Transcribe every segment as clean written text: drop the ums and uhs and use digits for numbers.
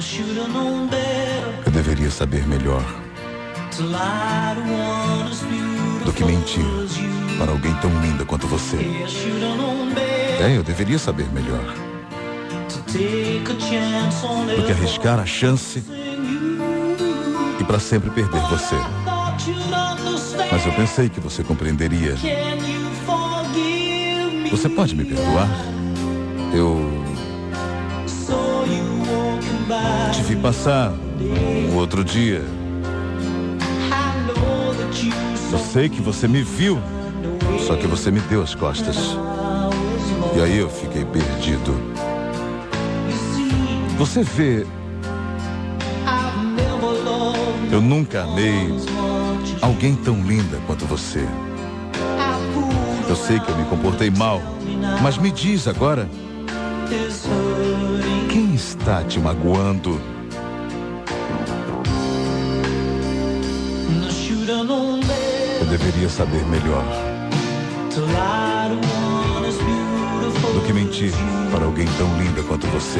Eu deveria saber melhor do que mentir para alguém tão linda quanto você. Eu deveria saber melhor do que arriscar a chance e para sempre perder você. Mas eu pensei que você compreenderia. Você pode me perdoar? Eu te vi passar um outro dia. Eu sei que você me viu, só que você me deu as costas. E aí eu fiquei perdido. Você vê, eu nunca amei alguém tão linda quanto você. Eu sei que eu me comportei mal, mas me diz agora, quem está te magoando? Eu deveria saber melhor do que mentir para alguém tão linda quanto você.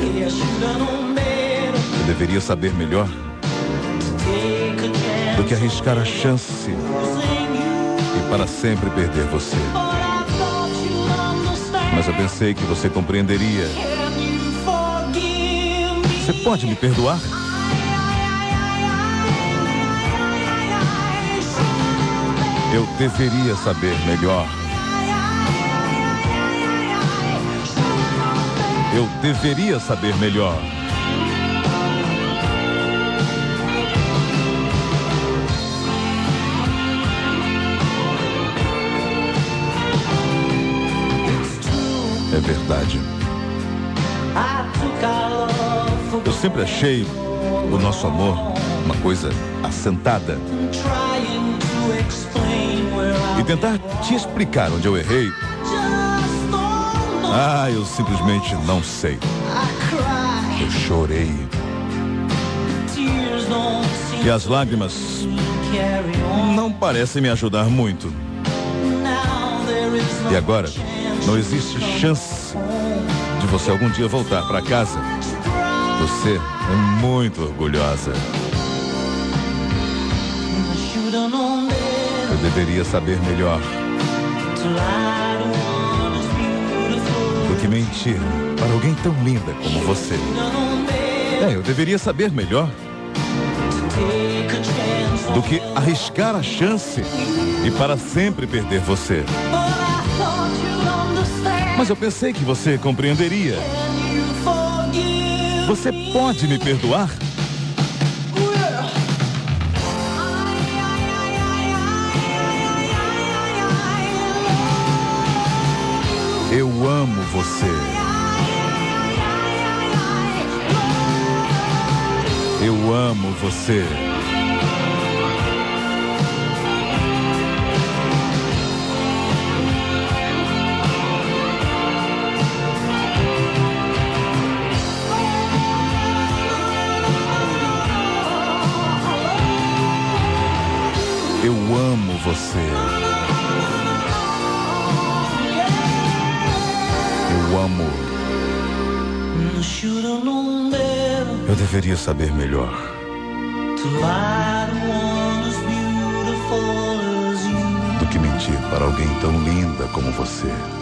Eu deveria saber melhor do que arriscar a chance e para sempre perder você. Mas eu pensei que você compreenderia. Você pode me perdoar? Eu deveria saber melhor. Eu deveria saber melhor. É verdade. Eu sempre achei o nosso amor uma coisa assentada. E tentar te explicar onde eu errei, eu simplesmente não sei. Eu chorei. E as lágrimas não parecem me ajudar muito. E agora, não existe chance de você algum dia voltar para casa. Você é muito orgulhosa. Eu deveria saber melhor do que mentir para alguém tão linda como você. Eu deveria saber melhor do que arriscar a chance e para sempre perder você. Mas eu pensei que você compreenderia. Você pode me perdoar? Eu amo você. Eu amo você. Eu amo você. Eu amo. Eu deveria saber melhor. Do que mentir para alguém tão linda como você.